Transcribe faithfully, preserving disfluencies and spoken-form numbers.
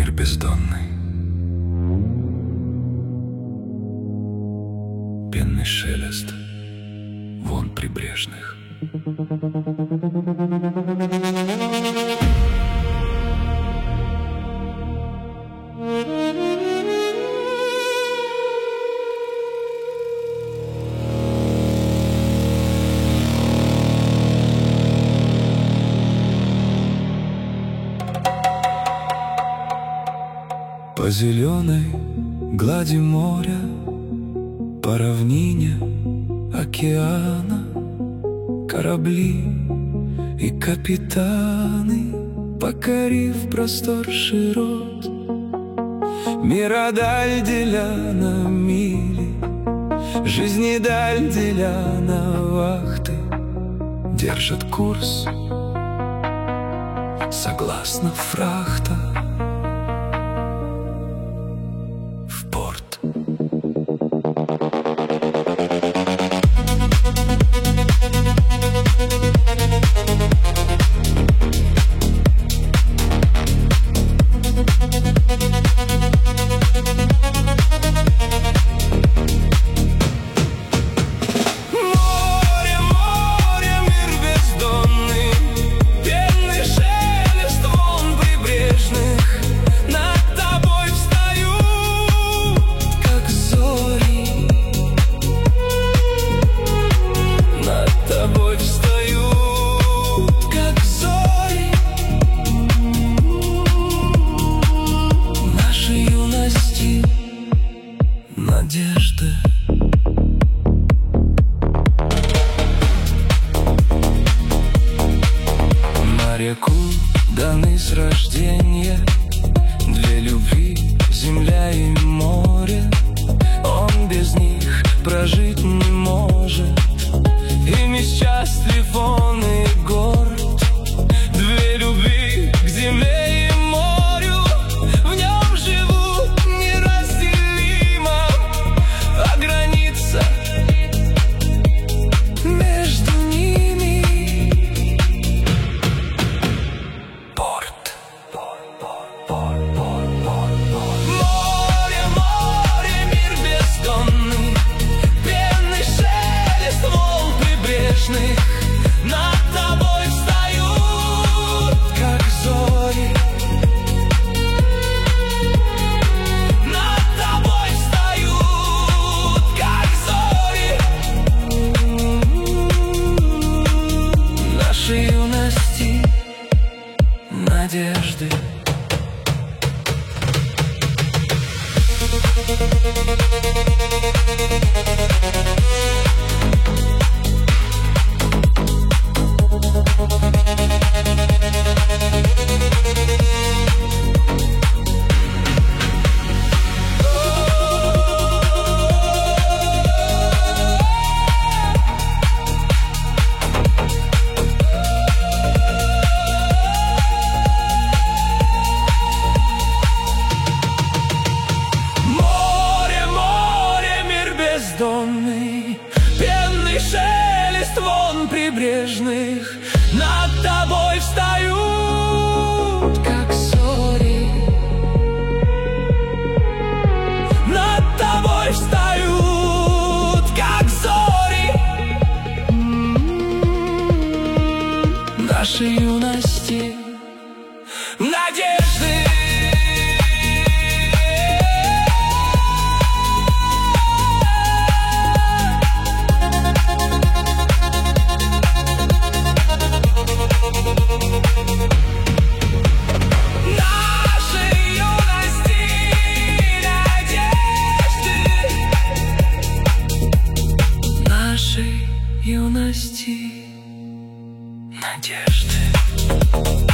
мир бездонный, пенный шелест волн прибрежных. По зеленой глади моря, по равнине океана, корабли и капитаны, покорив простор широт, мира даль деля на мили, жизни даль деля на вахты, держат курс согласно фрахта в порт. Надежды. Моряку даны с рождения две любви, земля и море. Он без них прожить не может, ими счастлив он и горд. Две любви к земле и морю, в нем живут неразделимо, а граница между ними порт. Море, море, мир бездонный, пенный шелест волн прибрежных. Над тобой встают, как зори. Над тобой встают, как зори. Нашей юности надежды. Пенный шелест волн прибрежных. Над тобой встают, как зори. Над тобой встают, как зори. Нашей юности надежды. Юности надежды.